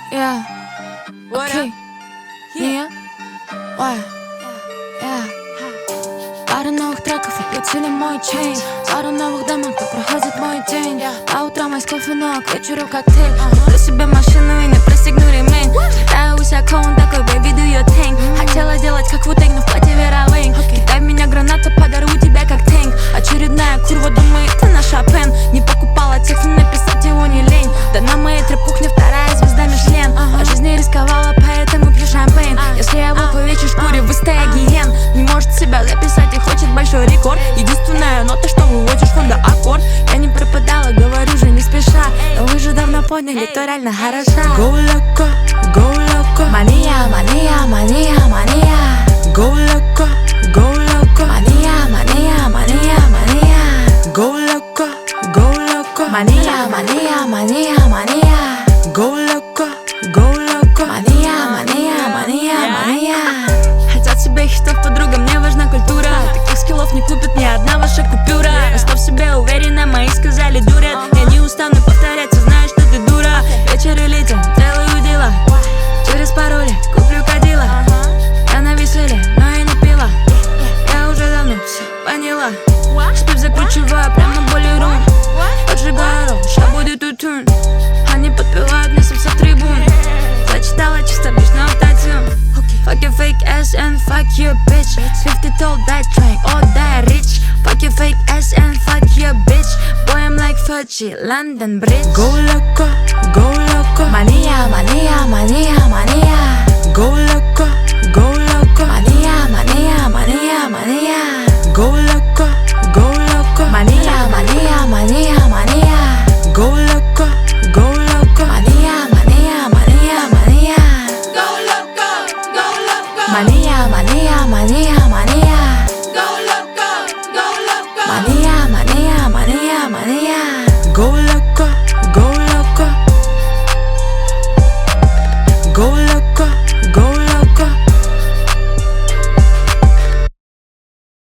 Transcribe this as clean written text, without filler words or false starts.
Yeah. Okay. Yeah. Why? Yeah. Пара новых треков оплатили мой чейн. Пара новых демок, как проходит мой день. По утрам из кофе, но к вечеру коктейль. Куплю себе машину и не пристегну ремень. Летаю высоко, он такой, baby, do your thing. Хотела делать как Вутейн, но в платье Вера Лейн. Кидай в меня граната, подарю тебя как тэнк. Очередная курва, думает, ты на Шопен. Не покупала текст, написать его не лень. Да на моей трепухне вторая звезда Мишлен. По жизни рисковала, поэтому пью шампейн. Если я волк в овечьей шкуре, вы стая гиен. Не может себя записать и хочет большой рекорд. Единственная нота, что выводишь Honda аккорд. Я не пропадала, говорю же не спеша. Но вы же давно поняли, кто реально хороша. Go loco, go loco. Мания, мания, мания, мания. Go loco, go loco. Мания, мания, мания, мания. Go loco, go loco. Мания, мания, мания, мания. Go loco, go loco. Мания, мания, мания, мания. Хотят себе хитов, подруга, мне важна культура. Таких скиллов не купит ни одна ваша купюра. Оставь себя уверенно, мои сказали дурят. Я не устану повторять, знаю, что ты дура. Вечер и летом, делаю дела. Через пару лет куплю кадила. Я на веселье, но я не пила. Я уже давно все поняла. Шпив закручиваю прямо болерун. Поджигаю ролл, ща будет тутун. Они подпевают мне со трибун. Зачитала чисто лишь на автотюн. Fuck your fake ass and fuck your bitch. 50 told that train, all that rich. Fuck your fake ass and fuck your bitch. Boy, I'm like Fudgy, London Bridge. Go loco, go loco. Mania, mania, mania, mania. Go loco, go loco. Mania, mania, mania, mania. Go loco, go loco. Mania, mania, mania, mania. Go loco, go loco. Mania, mania, mania, mania. Go loco, go loco. Mania, mania, mania, mania.